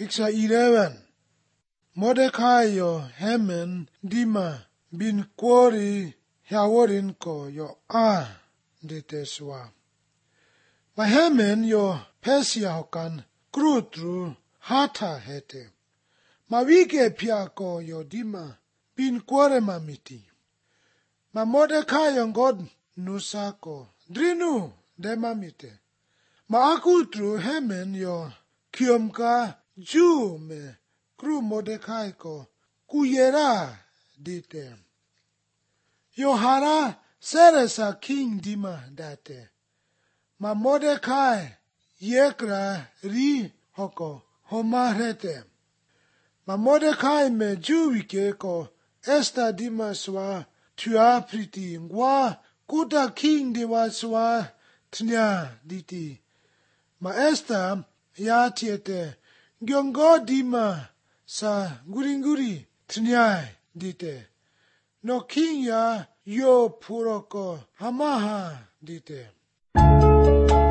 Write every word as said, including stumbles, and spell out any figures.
Picture eleven. Mordecai yo Haman dima bin quori hiaworin ko yo a deteswa. Ma Haman yo Persia hokan krutru hata hete. Ma wike pia ko yo dima bin quore mamiti. Ma Mordecai yo god nusa ko drinu demamite. Ma akutru Haman yo kiomka Jew me kru Mordecai ko kuyera dite. Yohara seresa king dima date. Ma Mordecai yekra ri hoko homarete. Ma Mordecai me Jew wike ko esta dima swa tua priti ngwa kuta king dewa swa tnya diti. Ma esta ya tiete gyongo dima sa guri-guri tnyai dite. No king ya yo puroko hamaha dite.